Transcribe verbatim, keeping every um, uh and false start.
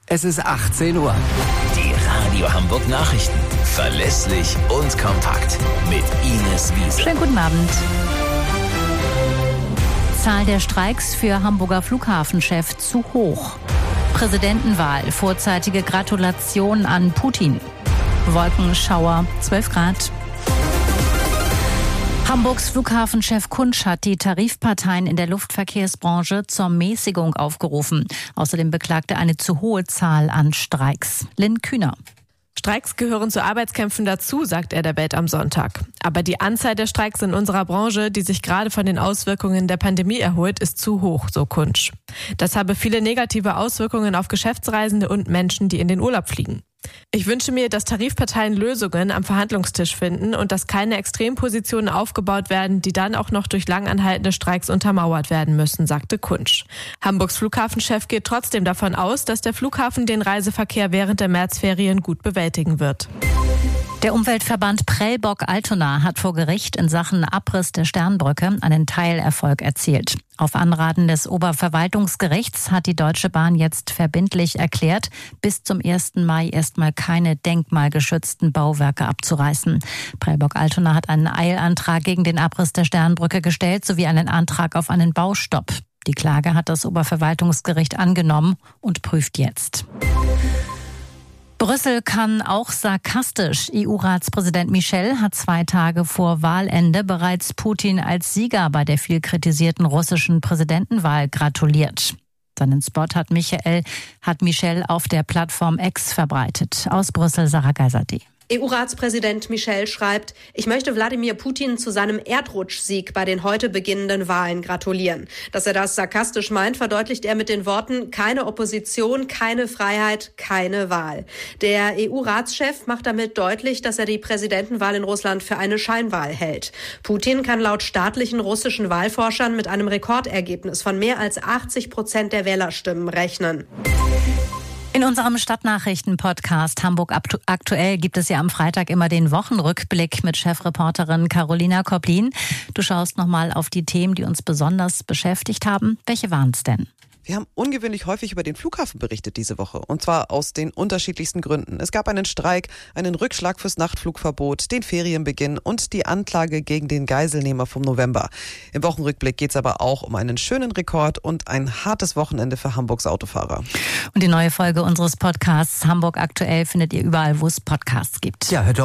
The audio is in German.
Es ist achtzehn Uhr. Die Radio Hamburg Nachrichten. Verlässlich und kompakt. Mit Ines Wiese. Schönen guten Abend. Zahl der Streiks für Hamburger Flughafenchef zu hoch. Präsidentenwahl. Vorzeitige Gratulation an Putin. Wolkenschauer, zwölf Grad. Hamburgs Flughafenchef Kunsch hat die Tarifparteien in der Luftverkehrsbranche zur Mäßigung aufgerufen. Außerdem beklagte er eine zu hohe Zahl an Streiks. Lynn Kühner. Streiks gehören zu Arbeitskämpfen dazu, sagt er der Welt am Sonntag. Aber die Anzahl der Streiks in unserer Branche, die sich gerade von den Auswirkungen der Pandemie erholt, ist zu hoch, so Kunsch. Das habe viele negative Auswirkungen auf Geschäftsreisende und Menschen, die in den Urlaub fliegen. Ich wünsche mir, dass Tarifparteien Lösungen am Verhandlungstisch finden und dass keine Extrempositionen aufgebaut werden, die dann auch noch durch langanhaltende Streiks untermauert werden müssen, sagte Kunsch. Hamburgs Flughafenchef geht trotzdem davon aus, dass der Flughafen den Reiseverkehr während der Märzferien gut bewältigen wird. Der Umweltverband Prellbock-Altona hat vor Gericht in Sachen Abriss der Sternbrücke einen Teilerfolg erzielt. Auf Anraten des Oberverwaltungsgerichts hat die Deutsche Bahn jetzt verbindlich erklärt, bis zum ersten Mai erstmal keine denkmalgeschützten Bauwerke abzureißen. Prellbock-Altona hat einen Eilantrag gegen den Abriss der Sternbrücke gestellt, sowie einen Antrag auf einen Baustopp. Die Klage hat das Oberverwaltungsgericht angenommen und prüft jetzt. Brüssel kann auch sarkastisch. E U-Ratspräsident Michel hat zwei Tage vor Wahlende bereits Putin als Sieger bei der viel kritisierten russischen Präsidentenwahl gratuliert. Seinen Spot hat Michael, hat Michel auf der Plattform X verbreitet. Aus Brüssel, Sarah Geiserde. E U-Ratspräsident Michel schreibt, ich möchte Wladimir Putin zu seinem Erdrutschsieg bei den heute beginnenden Wahlen gratulieren. Dass er das sarkastisch meint, verdeutlicht er mit den Worten, keine Opposition, keine Freiheit, keine Wahl. Der E U-Ratschef macht damit deutlich, dass er die Präsidentenwahl in Russland für eine Scheinwahl hält. Putin kann laut staatlichen russischen Wahlforschern mit einem Rekordergebnis von mehr als achtzig Prozent der Wählerstimmen rechnen. In unserem Stadtnachrichten-Podcast Hamburg aktuell gibt es ja am Freitag immer den Wochenrückblick mit Chefreporterin Carolina Koplin. Du schaust nochmal auf die Themen, die uns besonders beschäftigt haben. Welche waren es denn? Wir haben ungewöhnlich häufig über den Flughafen berichtet diese Woche. Und zwar aus den unterschiedlichsten Gründen. Es gab einen Streik, einen Rückschlag fürs Nachtflugverbot, den Ferienbeginn und die Anklage gegen den Geiselnehmer vom November. Im Wochenrückblick geht es aber auch um einen schönen Rekord und ein hartes Wochenende für Hamburgs Autofahrer. Und die neue Folge unseres Podcasts Hamburg aktuell findet ihr überall, wo es Podcasts gibt. Ja, hört